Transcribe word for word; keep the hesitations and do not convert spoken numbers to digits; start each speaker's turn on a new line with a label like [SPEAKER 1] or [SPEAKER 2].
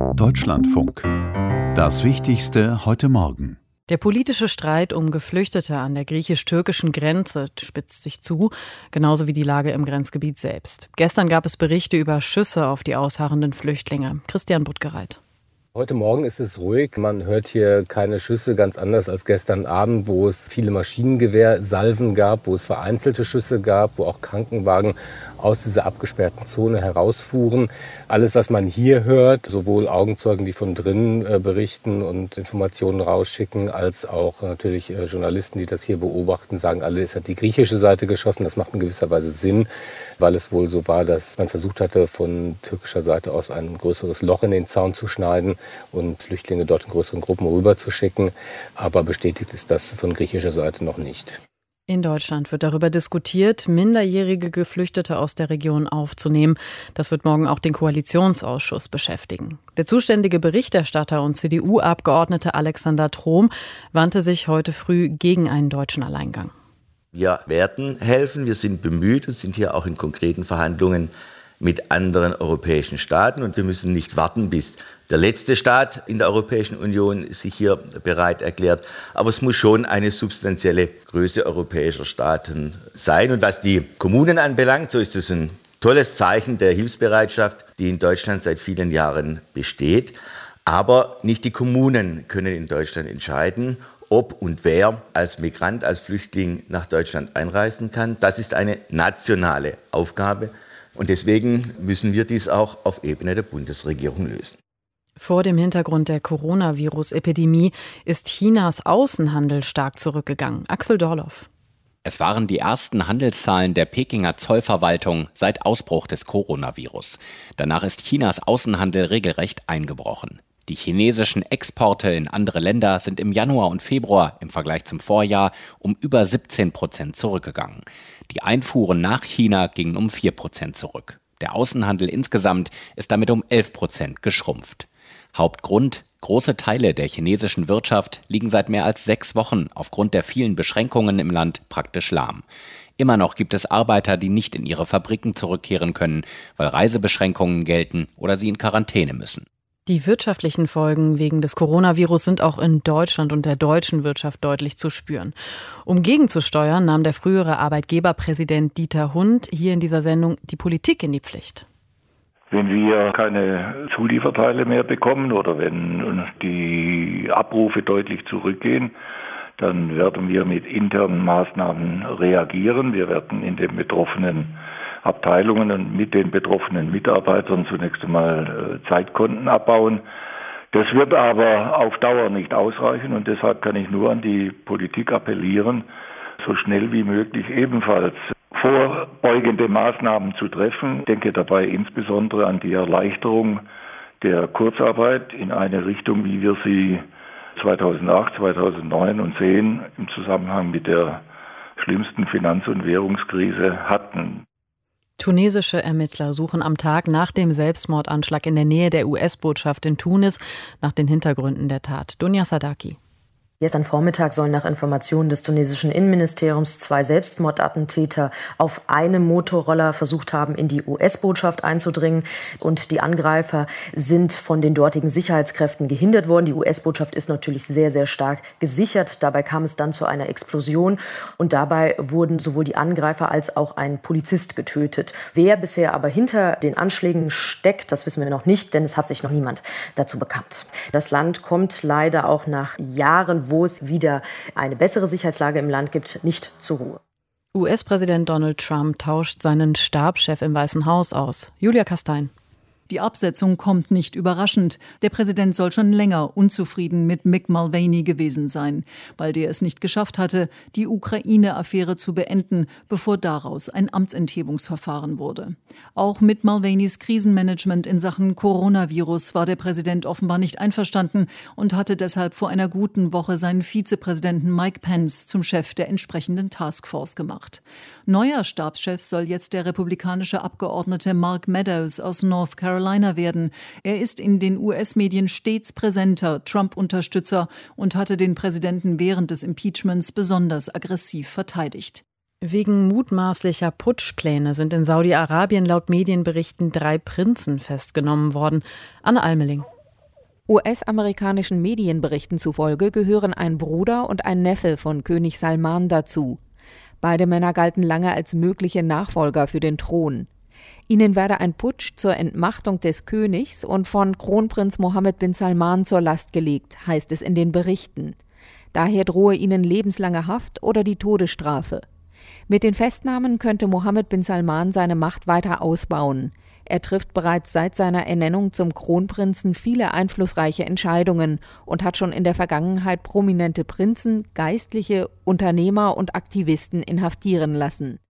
[SPEAKER 1] Deutschlandfunk. Das Wichtigste heute Morgen.
[SPEAKER 2] Der politische Streit um Geflüchtete an der griechisch-türkischen Grenze spitzt sich zu, genauso wie die Lage im Grenzgebiet selbst. Gestern gab es Berichte über Schüsse auf die ausharrenden Flüchtlinge. Christian Buttgereit.
[SPEAKER 3] Heute Morgen ist es ruhig. Man hört hier keine Schüsse, ganz anders als gestern Abend, wo es viele Maschinengewehrsalven gab, wo es vereinzelte Schüsse gab, wo auch Krankenwagen aus dieser abgesperrten Zone herausfuhren. Alles, was man hier hört, sowohl Augenzeugen, die von drinnen äh, berichten und Informationen rausschicken, als auch natürlich äh, Journalisten, die das hier beobachten, sagen alle, es hat die griechische Seite geschossen. Das macht in gewisser Weise Sinn, weil es wohl so war, dass man versucht hatte, von türkischer Seite aus ein größeres Loch in den Zaun zu schneiden und Flüchtlinge dort in größeren Gruppen rüberzuschicken. Aber bestätigt ist das von griechischer Seite noch nicht.
[SPEAKER 2] In Deutschland wird darüber diskutiert, minderjährige Geflüchtete aus der Region aufzunehmen. Das wird morgen auch den Koalitionsausschuss beschäftigen. Der zuständige Berichterstatter und C D U-Abgeordnete Alexander Trom wandte sich heute früh gegen einen deutschen Alleingang.
[SPEAKER 4] Wir werden helfen, wir sind bemüht und sind hier auch in konkreten Verhandlungen mit anderen europäischen Staaten. Und wir müssen nicht warten, bis der letzte Staat in der Europäischen Union sich hier bereit erklärt. Aber es muss schon eine substanzielle Größe europäischer Staaten sein. Und was die Kommunen anbelangt, so ist es ein tolles Zeichen der Hilfsbereitschaft, die in Deutschland seit vielen Jahren besteht. Aber nicht die Kommunen können in Deutschland entscheiden, ob und wer als Migrant, als Flüchtling nach Deutschland einreisen kann. Das ist eine nationale Aufgabe. Und deswegen müssen wir dies auch auf Ebene der Bundesregierung lösen.
[SPEAKER 2] Vor dem Hintergrund der Coronavirus-Epidemie ist Chinas Außenhandel stark zurückgegangen. Axel Dorloff.
[SPEAKER 5] Es waren die ersten Handelszahlen der Pekinger Zollverwaltung seit Ausbruch des Coronavirus. Danach ist Chinas Außenhandel regelrecht eingebrochen. Die chinesischen Exporte in andere Länder sind im Januar und Februar im Vergleich zum Vorjahr um über siebzehn Prozent zurückgegangen. Die Einfuhren nach China gingen um vier Prozent zurück. Der Außenhandel insgesamt ist damit um elf Prozent geschrumpft. Hauptgrund: große Teile der chinesischen Wirtschaft liegen seit mehr als sechs Wochen aufgrund der vielen Beschränkungen im Land praktisch lahm. Immer noch gibt es Arbeiter, die nicht in ihre Fabriken zurückkehren können, weil Reisebeschränkungen gelten oder sie in Quarantäne müssen.
[SPEAKER 2] Die wirtschaftlichen Folgen wegen des Coronavirus sind auch in Deutschland und der deutschen Wirtschaft deutlich zu spüren. Um gegenzusteuern, nahm der frühere Arbeitgeberpräsident Dieter Hund hier in dieser Sendung die Politik in die Pflicht.
[SPEAKER 6] Wenn wir keine Zulieferteile mehr bekommen oder wenn die Abrufe deutlich zurückgehen, dann werden wir mit internen Maßnahmen reagieren. Wir werden in den betroffenen Abteilungen und mit den betroffenen Mitarbeitern zunächst einmal Zeitkonten abbauen. Das wird aber auf Dauer nicht ausreichen und deshalb kann ich nur an die Politik appellieren, so schnell wie möglich ebenfalls vorbeugende Maßnahmen zu treffen. Ich denke dabei insbesondere an die Erleichterung der Kurzarbeit in eine Richtung, wie wir sie zweitausendacht, zweitausendneun und zehn im Zusammenhang mit der schlimmsten Finanz- und Währungskrise hatten.
[SPEAKER 2] Tunesische Ermittler suchen am Tag nach dem Selbstmordanschlag in der Nähe der U S-Botschaft in Tunis nach den Hintergründen der Tat. Dunja Sadaki.
[SPEAKER 7] Gestern Vormittag sollen nach Informationen des tunesischen Innenministeriums zwei Selbstmordattentäter auf einem Motorroller versucht haben, in die U S-Botschaft einzudringen. Und die Angreifer sind von den dortigen Sicherheitskräften gehindert worden. Die U S-Botschaft ist natürlich sehr, sehr stark gesichert. Dabei kam es dann zu einer Explosion. Und dabei wurden sowohl die Angreifer als auch ein Polizist getötet. Wer bisher aber hinter den Anschlägen steckt, das wissen wir noch nicht, denn es hat sich noch niemand dazu bekannt. Das Land kommt leider auch nach Jahren, wo es wieder eine bessere Sicherheitslage im Land gibt, nicht zur Ruhe.
[SPEAKER 2] U S-Präsident Donald Trump tauscht seinen Stabschef im Weißen Haus aus. Julia Kastein.
[SPEAKER 8] Die Absetzung kommt nicht überraschend. Der Präsident soll schon länger unzufrieden mit Mick Mulvaney gewesen sein, weil der es nicht geschafft hatte, die Ukraine-Affäre zu beenden, bevor daraus ein Amtsenthebungsverfahren wurde. Auch mit Mulvaneys Krisenmanagement in Sachen Coronavirus war der Präsident offenbar nicht einverstanden und hatte deshalb vor einer guten Woche seinen Vizepräsidenten Mike Pence zum Chef der entsprechenden Taskforce gemacht. Neuer Stabschef soll jetzt der republikanische Abgeordnete Mark Meadows aus North Carolina werden. Er ist in den U S-Medien stets präsenter Trump-Unterstützer und hatte den Präsidenten während des Impeachments besonders aggressiv verteidigt.
[SPEAKER 2] Wegen mutmaßlicher Putschpläne sind in Saudi-Arabien laut Medienberichten drei Prinzen festgenommen worden. Anne Almeling.
[SPEAKER 9] U S-amerikanischen Medienberichten zufolge gehören ein Bruder und ein Neffe von König Salman dazu. Beide Männer galten lange als mögliche Nachfolger für den Thron. Ihnen werde ein Putsch zur Entmachtung des Königs und von Kronprinz Mohammed bin Salman zur Last gelegt, heißt es in den Berichten. Daher drohe ihnen lebenslange Haft oder die Todesstrafe. Mit den Festnahmen könnte Mohammed bin Salman seine Macht weiter ausbauen. Er trifft bereits seit seiner Ernennung zum Kronprinzen viele einflussreiche Entscheidungen und hat schon in der Vergangenheit prominente Prinzen, Geistliche, Unternehmer und Aktivisten inhaftieren lassen.